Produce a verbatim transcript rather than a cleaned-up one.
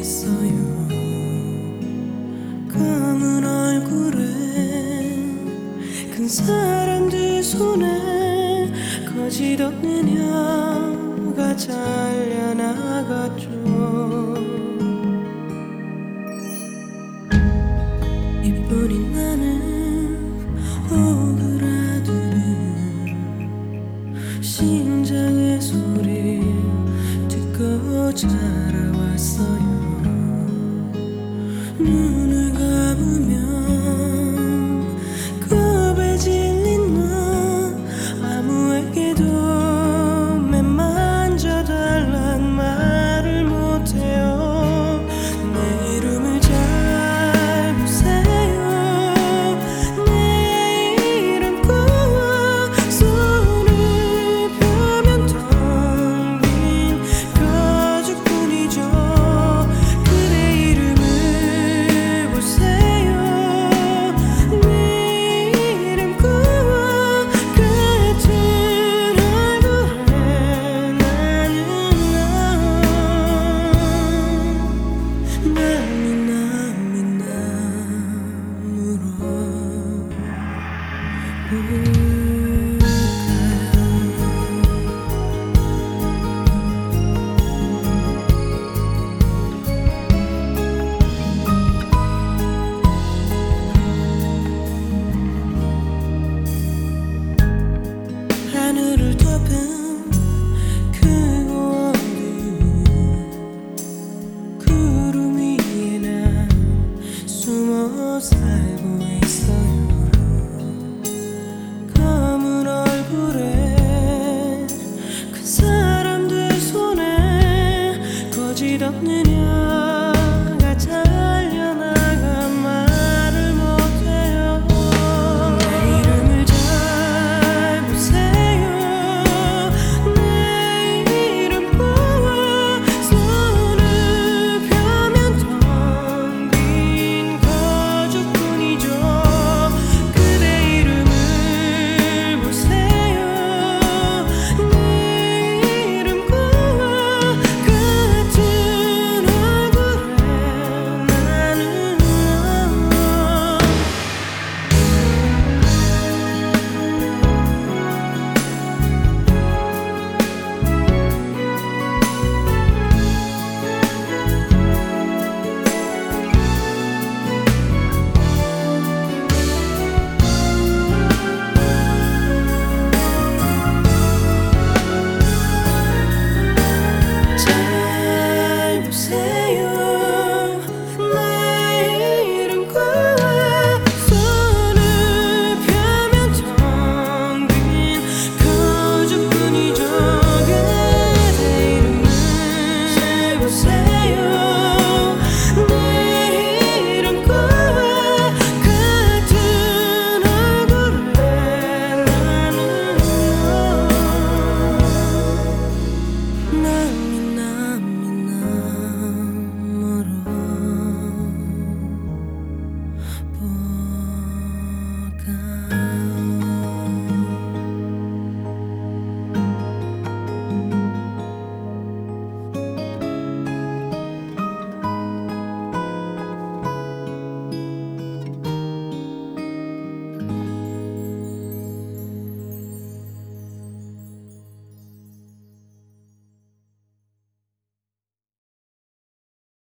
있어요. 검은 얼굴에 큰 사람들 손에 거짓 없는 혀가 잘려나갔죠. 이뿐인 나는 오그라드는 심장의 소리 듣고 자라왔어요. 눈을 감으면 겁에 질린 나 아무에게도 매 만져달란 말을 못해요. 내 이름을 잘 보세요. 내 이름 꼭 손을 펴면 텅 빈 가죽뿐이죠. 그대 이름을 보세요. 내 이름 꼭 같은 얼굴에 나는 남이 남이 남으로 하늘을 덮은 그 어두운 구름 위에 난 숨어 살고 있어요. 검은 얼굴에 큰 사람들 손에 거짓 없는 혀